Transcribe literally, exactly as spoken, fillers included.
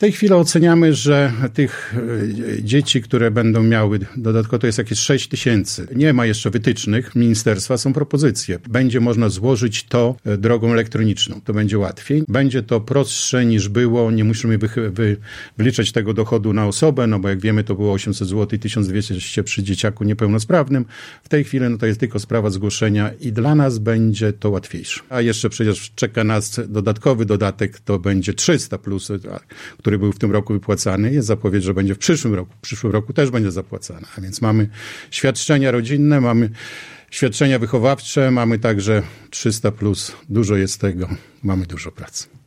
tej chwili oceniamy, że tych dzieci, które będą miały dodatkowo, to jest jakieś sześć tysięcy. Nie ma jeszcze wytycznych ministerstwa, są propozycje. Będzie można złożyć to drogą elektroniczną. To będzie łatwiej. Będzie to prostsze niż było. Nie musimy wy, wy, wyliczać tego dochodu na osobę, no bo jak wiemy, to było osiemset złotych, tysiąc dwieście przy dzieciaku niepełnosprawnym. W tej chwili no to jest tylko sprawa zgłoszenia i dla nas będzie to łatwiejsze. A jeszcze przecież czeka nas dodatkowy dodatek, to będzie trzysta plus, który był w tym roku wypłacany. Jest zapowiedź, że będzie w przyszłym roku. W przyszłym roku też będzie zapłacana. A więc mamy świadczenia rodzinne, mamy świadczenia wychowawcze, mamy także trzysta plus. Dużo jest tego. Mamy dużo pracy.